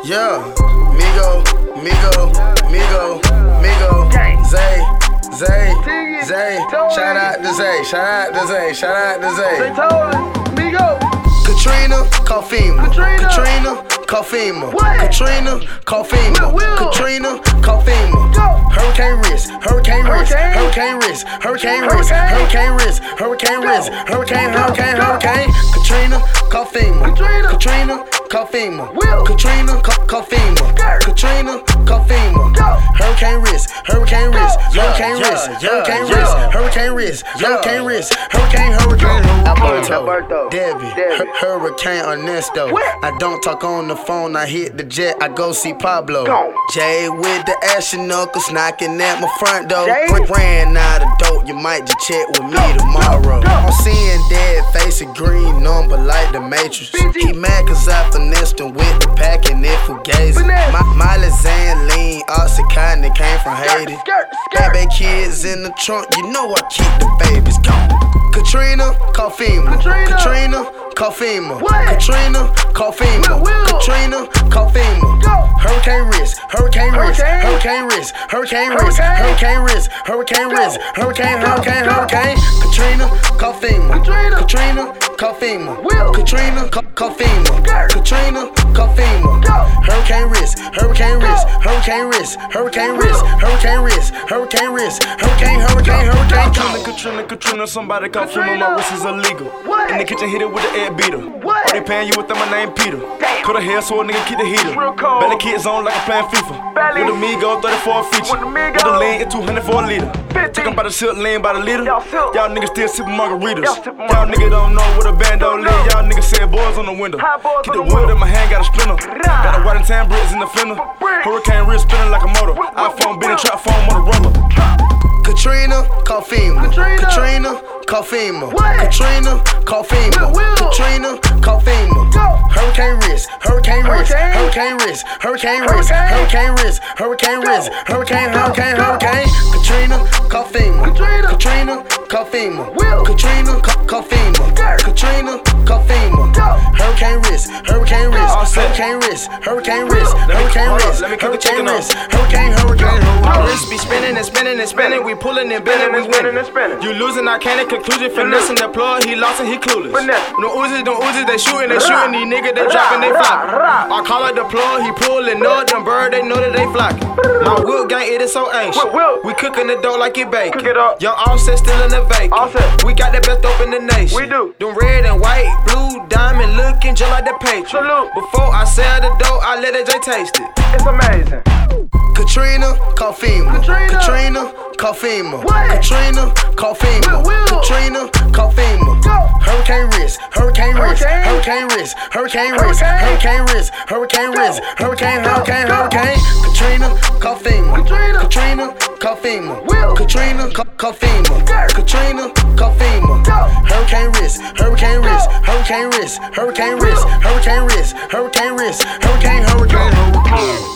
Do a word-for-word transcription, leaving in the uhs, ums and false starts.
Yeah, Migo, Migo, Migo, Migo, Zay, Zay, Zay. Shout out to Zay, shout out to Zay, shout out to Zay. Migo. Katrina, call FEMA. Katrina, call FEMA. Katrina, call FEMA. Katrina, call FEMA. Hurricane risk, hurricane risk, hurricane risk, hurricane risk, hurricane risk, hurricane risk, hurricane, hurricane, hurricane. Katrina, call FEMA. Katrina, call FEMA. Katrina, call FEMA. Katrina, call FEMA. Hurricane risk, hurricane risk, hurricane risk, hurricane risk, hurricane risk, hurricane risk, hurricane, hurricane. Alberto, Debbie, Hurricane Ernesto. I don't talk on the phone, I hit the jet, I go see Pablo. Jay with the ashen knuckles knocking at my front door. Ran out of dope, you might just check with me tomorrow. I'm seeing dead face, a green number like the Matrix. He mad cause I finessed him with the pack and it fugazi. My, my Lizanne lean, Oxycontin, it came from Haiti. Baby kids in the trunk, you know I keep the babies gone. Katrina, call FEMA. Katrina, call FEMA. Katrina, call FEMA. Katrina, call FEMA. Hurricane risk, hurricane risk, hurricane risk, hurricane risk, hurricane risk, hurricane risk, hurricane, hurricane, hurricane. Katrina, call FEMA. Katrina, call FEMA. Katrina, call FEMA. Katrina, call FEMA. Hurricane risk, hurricane risk, hurricane risk, hurricane risk, hurricane risk, hurricane risk, hurricane, hurricane, hurricane. Katrina, Katrina, Katrina, somebody call FEMA, my wrist is illegal. In the kitchen, hit it with the air beater. Are they paying you with them? My name Peter. Cut a hair so a nigga keep the heater. Belly kids on like I'm playing FIFA. With a Migo, thirty-four feature. With the lean, it's two hundred for a liter. Talking about the silk lean by the liter. Y'all niggas still sipping margaritas. Y'all niggas don't know what a bando live. Y'all niggas said boys on the window. Keep the wood in my hand, got a splinter. Got a white and tan bricks in the fender. Hurricane wrist spinning like a motor. iPhone beating trap phone on a roller. Katrina, call FEMA. Katrina, call FEMA. Katrina, call FEMA. Katrina, call FEMA. Hurricane risk, hurricane risk, hurricane risk, hurricane risk, hurricane risk, hurricane risk, hurricane, hurricane, hurricane. Katrina, call FEMA. Katrina, call FEMA. Katrina, call FEMA. Katrina, call FEMA. Hurricane risk, hurricane risk, hurricane risk, hurricane risk, hurricane risk, hurricane risk, hurricane, hurricane. My wrist be spinning and spinning and spinning. We pulling and bending, we winning. You losing, I can't. Conclusion, finessing the plug. He lost and he clueless. No Uzis, no Uzis, they shooting, they shooting. These niggas, they dropping, they flopping. I call it the plug. He pulling up. Them bird, they know that they flocking. My whip gang, it is so ancient. We cooking the dough like it bacon. Young Offset still in the vacant. We got the best dope in the nation. We do. Them red and white, blue, diamond, looking just like the Patriot. Before I sell the dough, I let it J taste it. It's amazing. Katrina, call FEMA. Katrina, call FEMA. Katrina, call FEMA. Katrina, call FEMA. Hurricane risk, hurricane risk, hurricane risk, hurricane risk, hurricane risk, hurricane risk, hurricane, hurricane, hurricane. Katrina, call FEMA. Katrina, call FEMA. Katrina, call FEMA. Katrina, call FEMA. Hurricane risk, hurricane risk, hurricane risk, hurricane risk, hurricane risk, hurricane risk, hurricane, hurricane, hurricane.